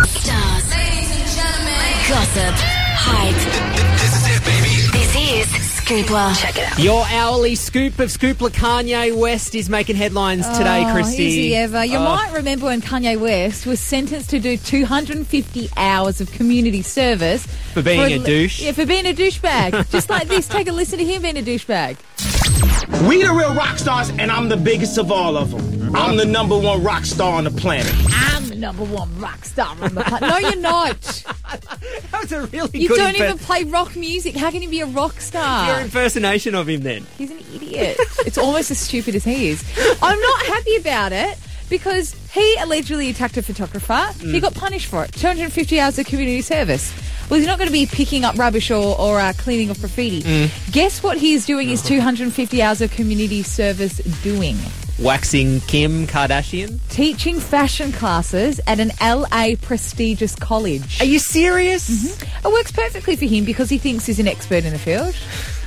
Stars. Ladies and gentlemen. Gossip. Hype. This is it, baby. This is Scoopla. Check it out. Your hourly scoop of Scoopla. Kanye West is making headlines today, Christy. Is he ever? You might remember when Kanye West was sentenced to do 250 hours of community service. For being a douche? Yeah, for being a douchebag. Just like this. Take a listen to him being a douchebag. We the real rock stars, and I'm the biggest of all of them. I'm the number one rock star on the planet. I'm the number one rock star on the planet. No, you're not. That was a really You good don't even play rock music. How can you be a rock star? Your impersonation of him then. He's an idiot. It's almost as stupid as he is. I'm not happy about it because he allegedly attacked a photographer. He got punished for it. 250 hours of community service. Well, he's not going to be picking up rubbish or cleaning off graffiti. Guess what he's doing his 250 hours of community service doing? Waxing Kim Kardashian? Teaching fashion classes at an LA prestigious college. Are you serious? It works perfectly for him because he thinks he's an expert in the field.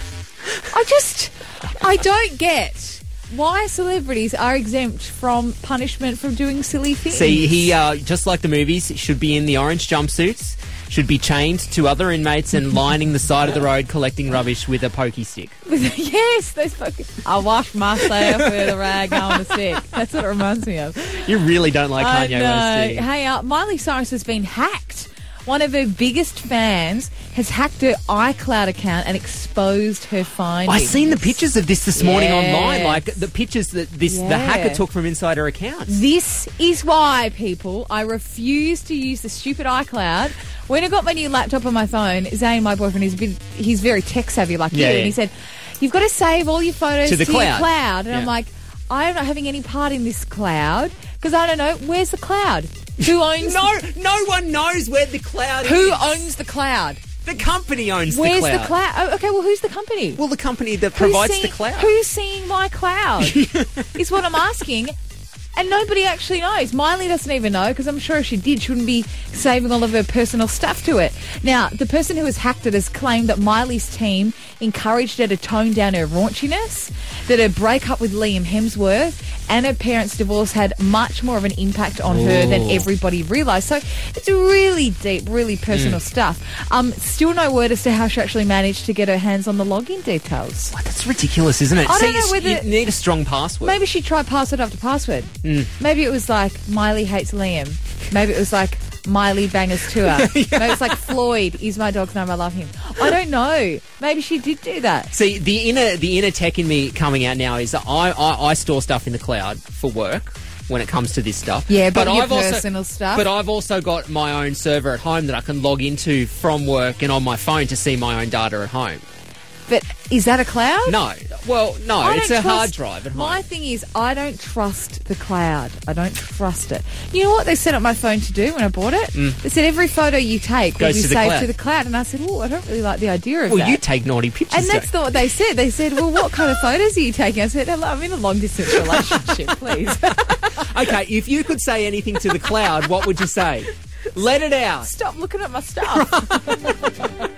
I don't get why celebrities are exempt from punishment from doing silly things. See, he, just like the movies, should be in the orange jumpsuits, should be chained to other inmates and lining the side of the road collecting rubbish with a pokey stick. Yes, those fucking... I wash myself with a rag on a stick. That's what it reminds me of. You really don't like Kanye West, do you? Hey, Miley Cyrus has been hacked. One of her biggest fans has hacked her iCloud account and exposed her findings. I seen the pictures of this morning Yes. online, like the pictures that the hacker took from inside her account. This is why, people, I refuse to use the stupid iCloud. When I got my new laptop on my phone, Zane, my boyfriend, he's very tech savvy like you, Yeah. and he said, you've got to save all your photos To the your cloud. cloud. And Yeah. I'm like, I'm not having any part in this cloud because I don't know, where's the cloud? Who owns No one knows where the cloud is. Who owns the cloud? The company owns Where's the cloud. the cloud? Oh, okay, well, who's the company? Well, the company that provides Who's the cloud. Who's seeing my cloud? Is what I'm asking. And nobody actually knows. Miley doesn't even know because I'm sure if she did, she wouldn't be saving all of her personal stuff to it. Now, the person who has hacked it has claimed that Miley's team encouraged her to tone down her raunchiness, that her breakup with Liam Hemsworth and her parents' divorce had much more of an impact on her than everybody realised. So it's really deep, really personal stuff. Still no word as to how she actually managed to get her hands on the login details. What, that's ridiculous, isn't it? I don't know whether... You need a strong password. Maybe she tried password after password. Maybe it was like Miley hates Liam. Maybe it was like Miley Bangers Tour. Maybe it's like Floyd is my dog's name, I love him. I don't know. Maybe she did do that. See, the inner tech in me coming out now is that I store stuff in the cloud for work when it comes to this stuff. Yeah, but your I've personal stuff. But I've also got my own server at home that I can log into from work and on my phone to see my own data at home. But is that a cloud? No. Well, no, I it's don't a hard trust- drive at home. My thing is, I don't trust the cloud. I don't trust it. You know what they set up my phone to do when I bought it? They said every photo you take will Goes be to the saved cloud. to the cloud. And I said, oh, I don't really like the idea of Well, that. you take naughty pictures. And that's not what they said. They said, well, what kind of photos are you taking? I said, I'm in a long-distance relationship, please. Okay, if you could say anything to the cloud, what would you say? Let it out. Stop looking at my stuff.